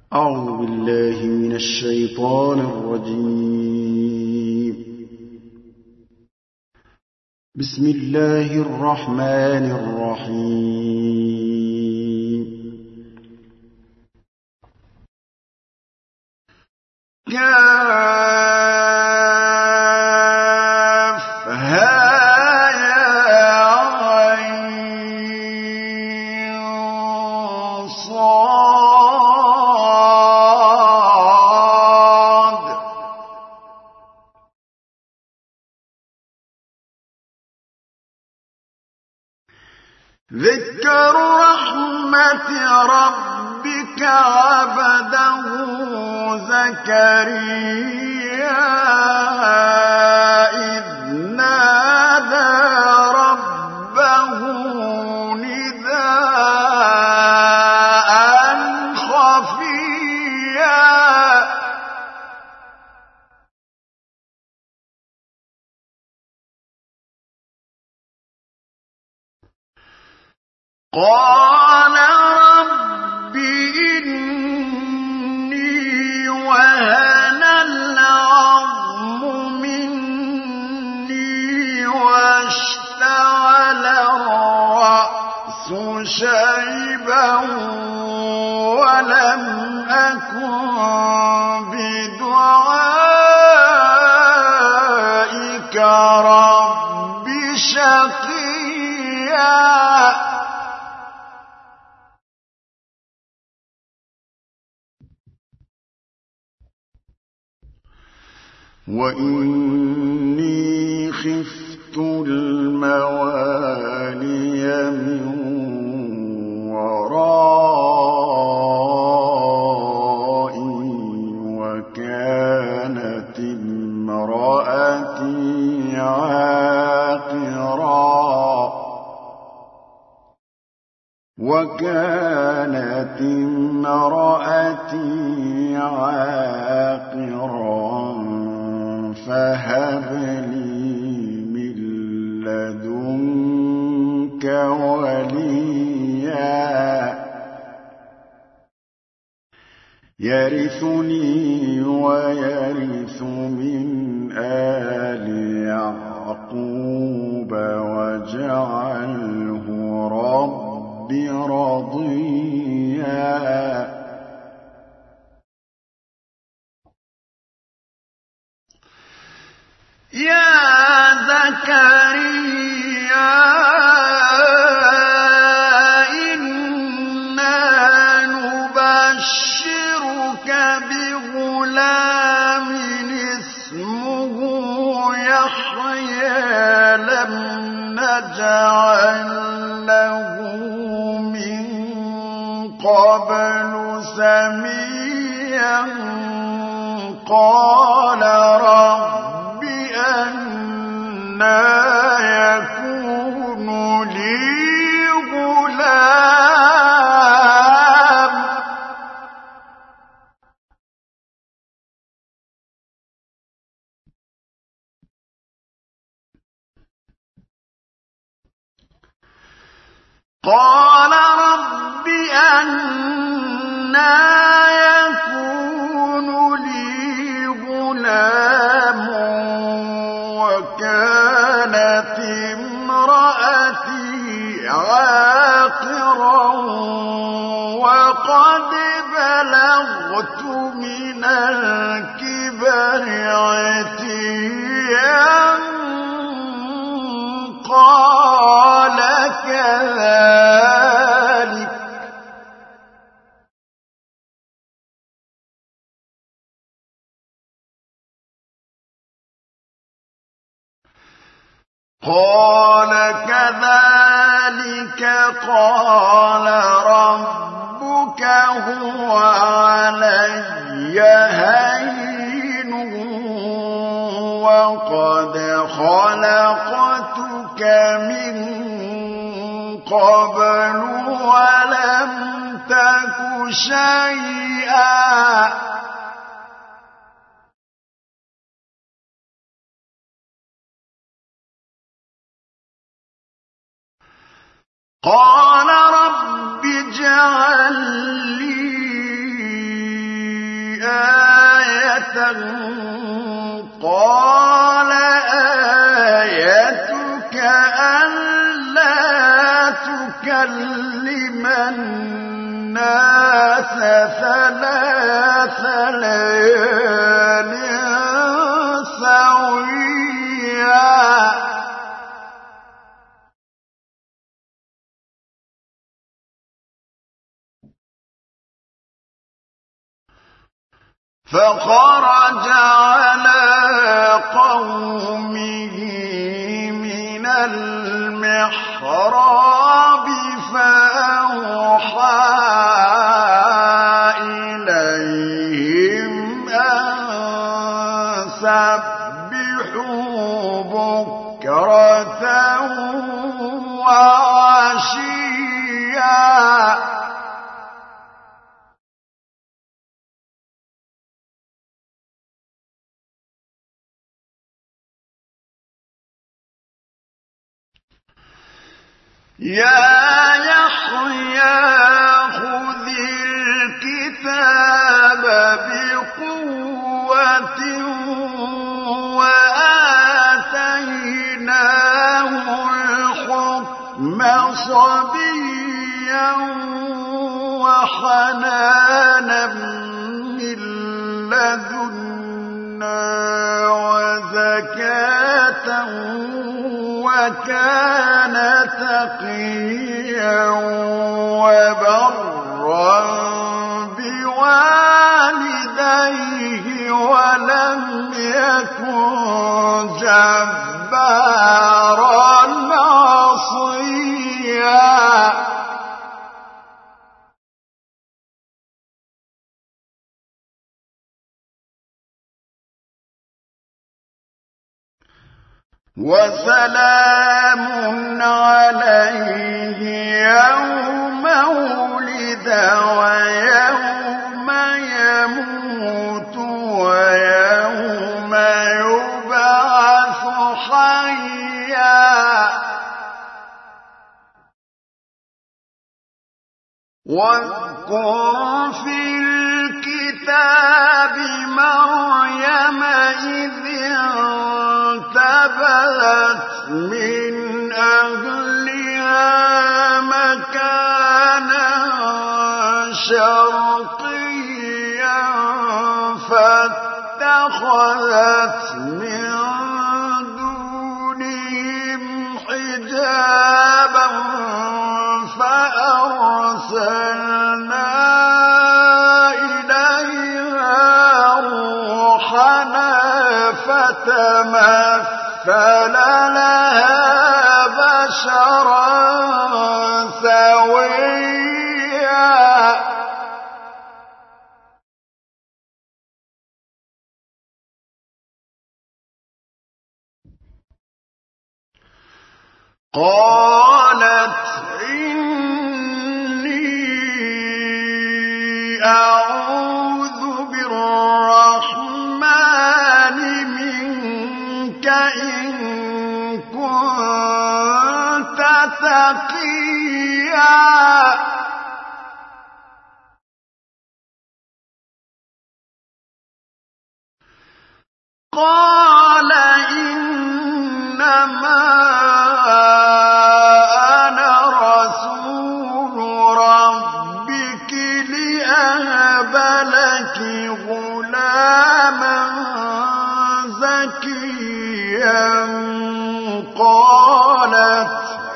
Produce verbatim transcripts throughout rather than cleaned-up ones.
أعوذ بالله من الشيطان الرجيم. بسم الله الرحمن الرحيم. كافها يا عين صاد ذكر رحمة ربك عبده زكريا إذ نادى ربه نداء خفيا قال رب إني وهن العظم مني واشتعل الرأس شيبا ولم أكن بدعائك رب شقيا وإني خفت الموالي من ورائي وكانت امرأتي عاقرا وكانت امرأتي عاقرا فهب لي من لدنك وليا يرثني ويرث من آل يعقوب واجعله رب رضيا يا زكريا إنا نبشرك بغلام اسمه يحيى لم نجعل له من قبل سميا قال رب أنى يكون لي غلام قال رب أنى يكون لي غلام وكانت امرأتي عاقرا وقد بلغت من الكبر عتيا قال كذلك قال كذلك قال ربك هو علي هين وقد خلقتك من قبل ولم تك شيئا قال رب اجعل لي قال آيتك ألا تكلم الناس ثلاث ليال سويا فخرج على قومه من المحراب فأوحى إليهم أن سبحوا بكرة وعشيا يا يحيى خذ الكتاب بقوة وآتيناه الحكم صبيا وحنانا من لدنا وزكاة وكان تقيا وبرا بوالديه ولم يكن جبارا عصيا وسلام عليه يوم ولد ويوم يموت ويوم يبعث حيا واذكر في الكتاب مريم إذ انتبذت من أهلها مكانا شرقيا فاتخذت من دونهم حجابا فأرسلنا إليها روحنا فتمثل لها بشرا سويا قالت إني أعوذ بالرحمن منك إن كنت تقيا قال إنما أنا رسول ربك لأهب لك غلاما زكيا قالت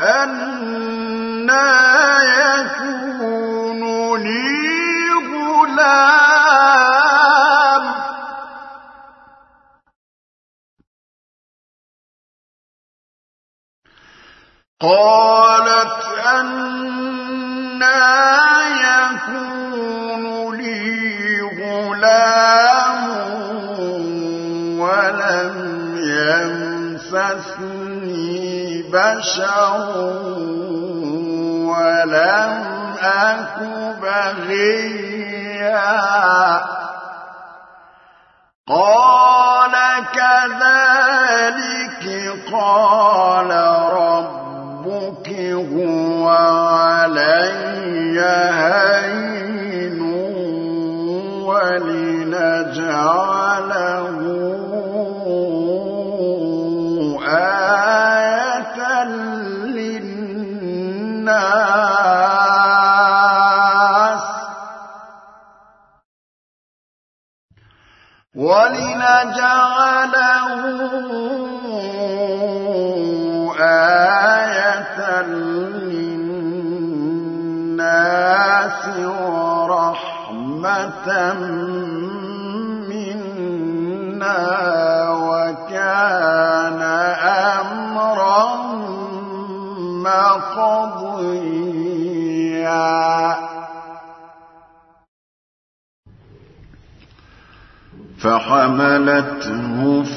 أنى يكون لي غلام قالت أنى يكون لي غلام ولم يمسسني بشر ولم أك بغيا قال كذلك قال ربك هو علي هين ولنجعل ولنجعله آية للناس ورحمة منا وكان أمرا مقضيا فحملته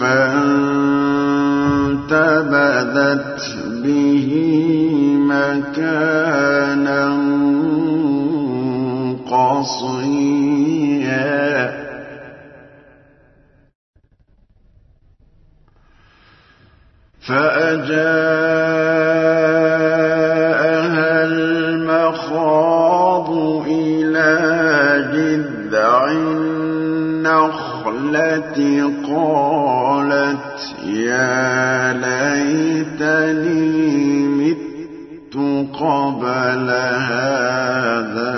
فانتبذت به مكانا قصيا فأجاءها المخاض إلى جذع التي قالت يا ليتني مت قبل هذا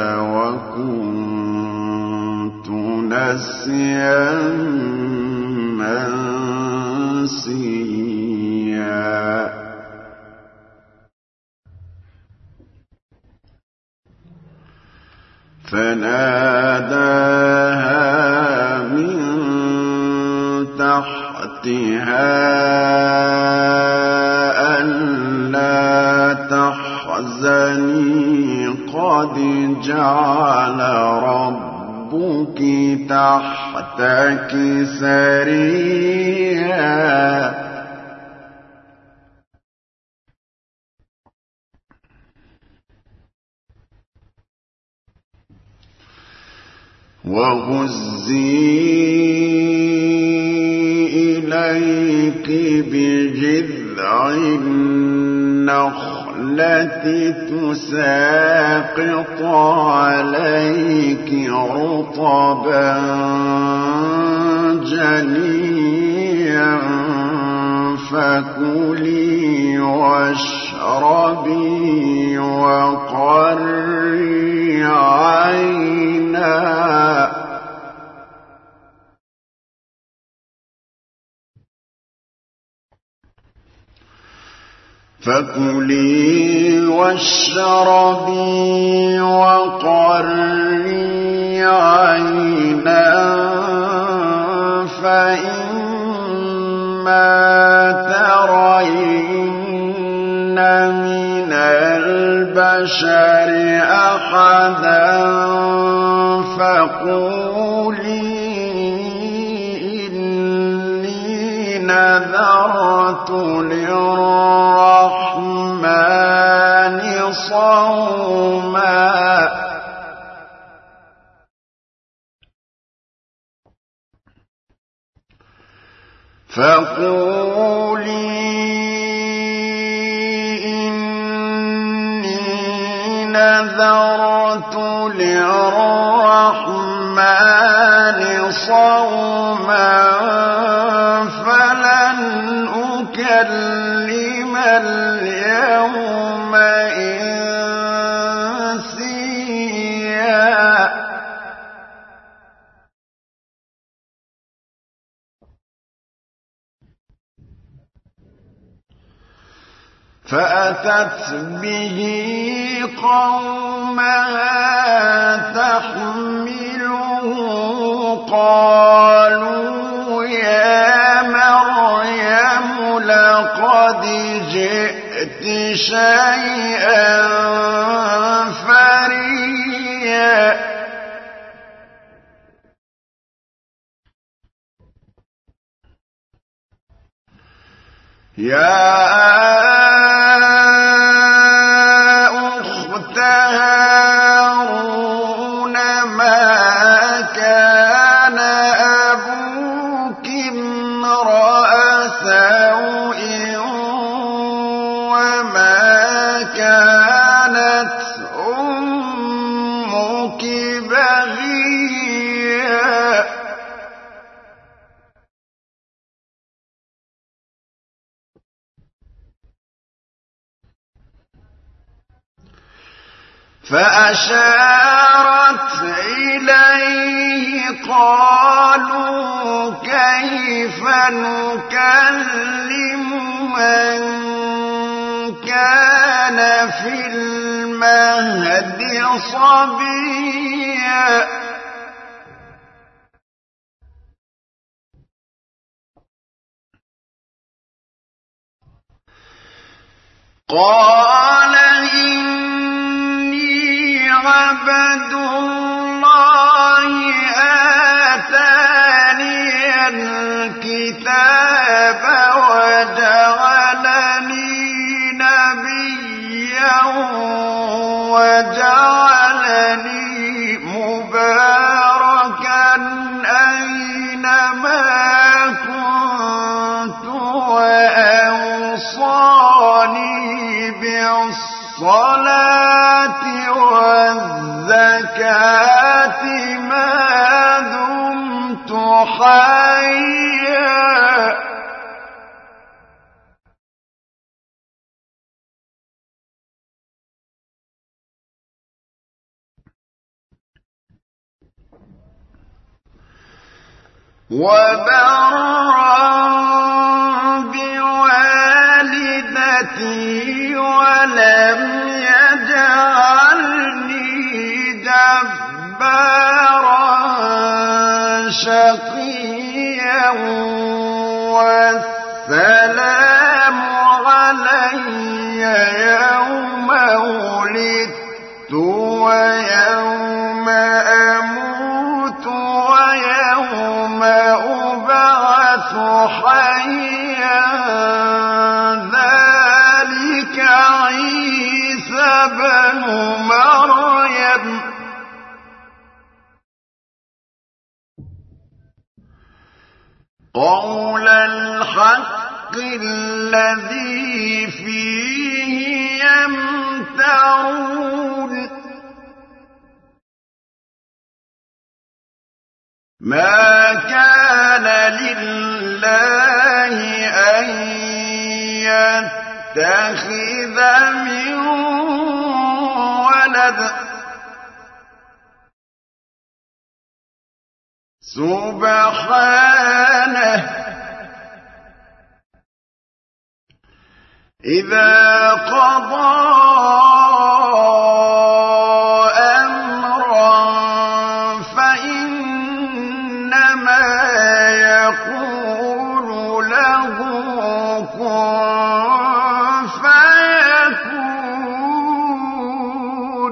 وكنت نسيا منسيا فناداها تحتها ألا تحزني قد جعل ربك تحتك سريا وهزي إليك بجذع النخلة تساقط عليك رطبا جنيا فكلي واشربي وقري عينا فكلي واشربي وقري عينا فإما ترين من البشر أحدا فقولي إني نذرت للرحمن صوما فقولي إني نذرت للرحمن صوما فلن أكلم اليوم إنسيا فأتت به قومها تحمله قالوا يا مريم لقد جئت شيئا فريا يا أخت هارون ما كان أبوك امرأ سوء وما كانت أمك بغيا فأشارت إليه قالوا نكلم من كان في المهد صبيا قال إني عبد الله آتاني الكتاب وجعلني نبيا وجعلني مباركا أينما كنت وأوصاني بالصلاة والزكاة ما دمت حيا وبرا بوالدتي ولم يجعلني جبارا شقيا والسلام علي يوم ولدت ويوم أموت ويوم أبعث حيا ذلك عيسى بن مريم قول الحق الذي فيه يمترون ما كان لله أن يتخذ من ولد سبحانه إذا قضى أمرا فإنما يقول له كن فيكون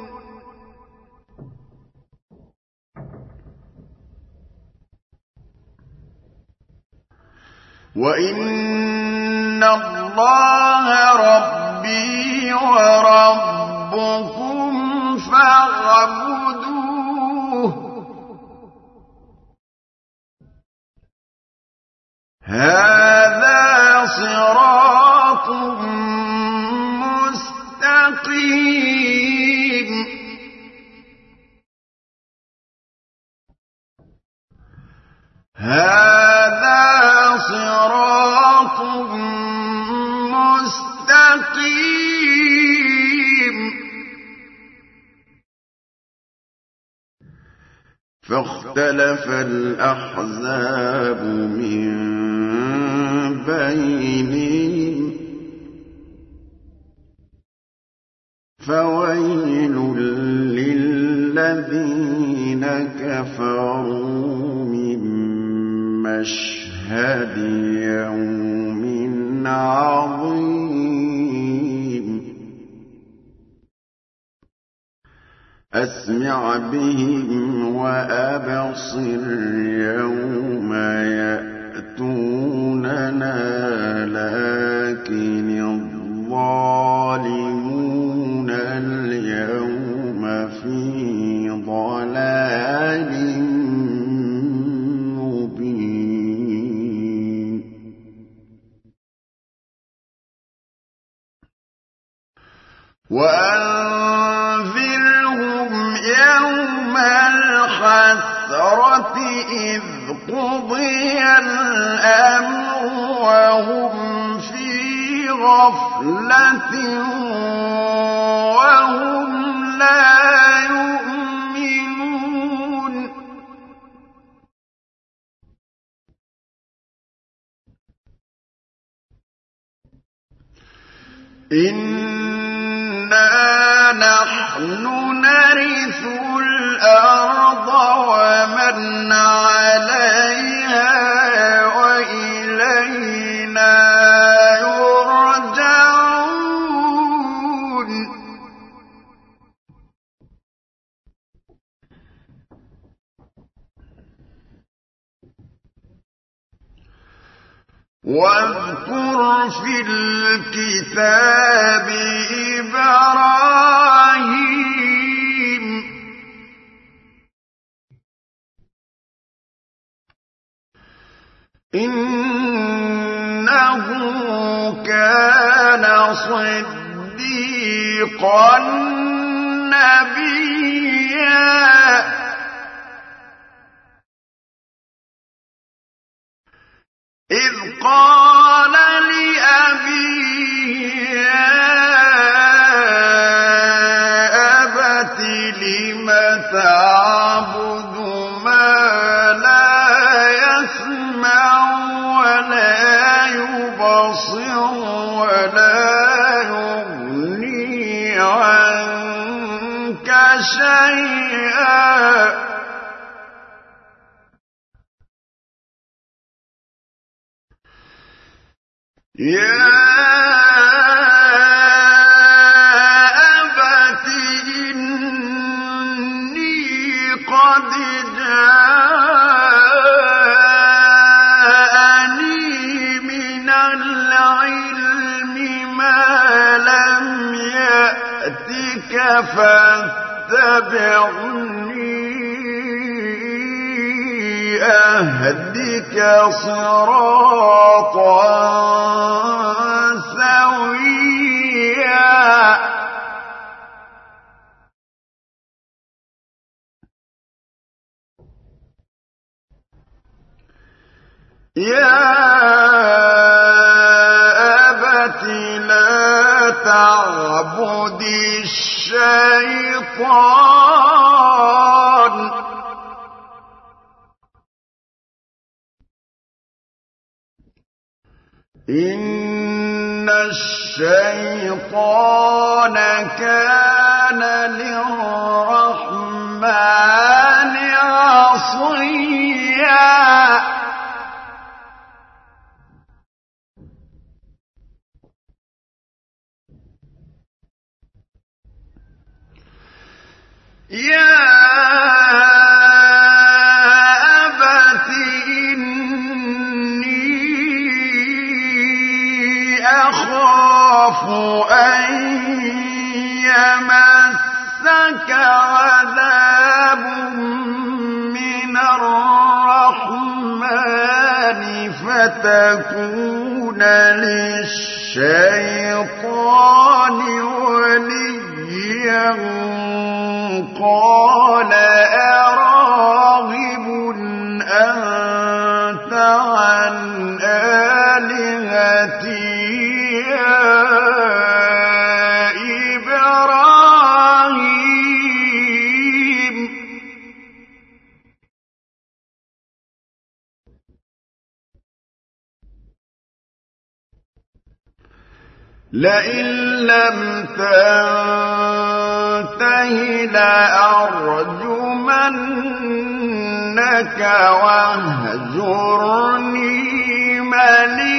وإن الله ربي وربكم فاعبدوه هذا صراط مستقيم هذا صراط مستقيم فاختلف الأحزاب من بينهم فويل للذين كفروا من مشهد يوم عظيم أسمع بهم وأبصر يوم يأتوننا لكن الظالمون اليوم في ضلال مبين وأنذرهم يوم الحسرة إذ قضي الأمر وهم في غفلة وهم لا يؤمنون إنا نحن نرث الأرض ومن عليها وإلينا يرجعون واذكر في الكتاب إبراهيم إنه كان صديقا نبيا إذ قال لأبيه يا أبت لم تعبد ما لا يسمع ولا يبصر ولا يغني عنك شيئا يا أبت إني قد جاءني من العلم ما لم يأتك فاتبعني أهدك صراطا سويا يا أبت لا تعبد الشيطان إن الشيطان كان للرحمن عصيا يا أبت أخاف أن يمسك عذاب من الرحمن فتكون للشيطان وليا قال أراغب أنت عن آلهتي إبراهيم لئن لم تنته لأرجمنك واهجرني مليا